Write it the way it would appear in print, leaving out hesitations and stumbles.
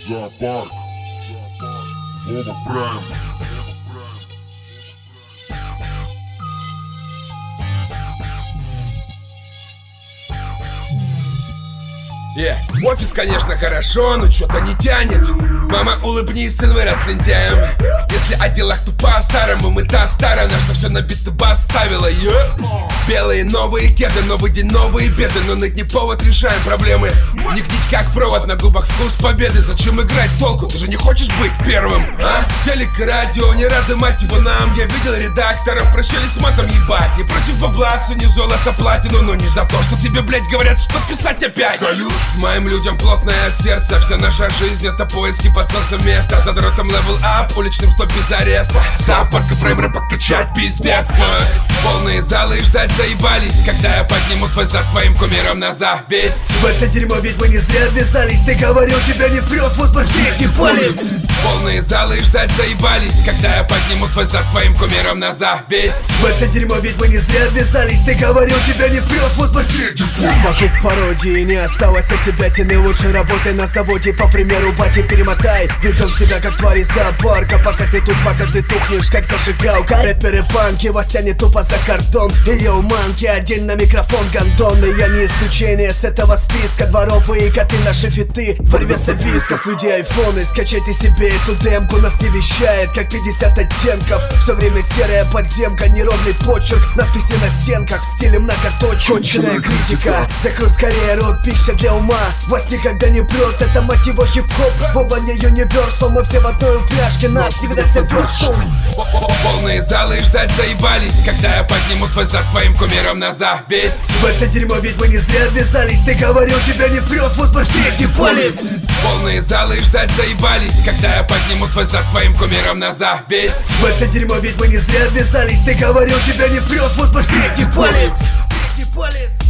Зоопарк. Вова Прайм. Офис, конечно, хорошо, но что-то не тянет. Мама, улыбнись, сын вырос лентяем. Если о делах, то по-старому. Мы та старая, на что все набито бас ставила. Белые новые кеды, новый день, новые беды. Но ныть не повод, решаем проблемы. Не гнить как провод, на губах вкус победы. Зачем играть толку, ты же не хочешь быть первым, а? Телек и радио, не рады, мать его, нам. Я видел редакторов, прощались с матом, ебать. Не против бабла, цени золото, платину. Но не за то, что тебе, блять, говорят, что писать опять. Салют! Моим людям плотное от сердца. Вся наша жизнь это поиски подсоса места. За дротом левел ап, уличным в топ без ареста. Зоопарка прайм рэп подкачать, пиздец. Полные залы и ждать заебались, когда я подниму свой зад твоим кумиром на зависть. В это дерьмо ведь мы не зря ввязались. Ты говорил, тебя не прет, вот мой средний палец. Полные залы и ждать заебались, когда я подниму свой зад твоим кумиром на зависть. В это дерьмо ведь мы не зря ввязались. Ты говорил, тебя не прет, вот мой средний палец. Вокруг пародии не осталось от тебя тяны. Лучше работай на заводе, по примеру бати перемотай. Ведем себя как твари зоопарка. Пока ты тут, пока ты тухнешь, как зажигалка. Рэперы панки, вас тянет тупо за картон. И йоу, манки, один на микрофон гандон. И я не исключение с этого списка. Дворовые коты, наши фиты. Ворвется виска, с людей айфоны. Скачайте себе эту демку, нас не вещает, как 50 оттенков. Все время серая подземка, неровный почерк. Надписи на стенках в стиле многоточие. Конченая критика, закрой скорее рот, пища для ума. Вас никогда не прет, это мать его хип-хоп. Вова не юниверсал, мы все в одной упряжке. Нас не видать за верстом. Полные залы и ждать заебались, когда я подниму свой зад твоим кумиром на зависть. В это дерьмо ведь мы не зря ввязались. Ты говорил, тебя не прет, вот мой средний палец. Полные залы и ждать заебались, когда я подниму свой зад твоим кумиром на зависть. В это дерьмо ведь мы не зря ввязались. Ты говорил, тебя не прет, вот мой средний палец. Средний палец.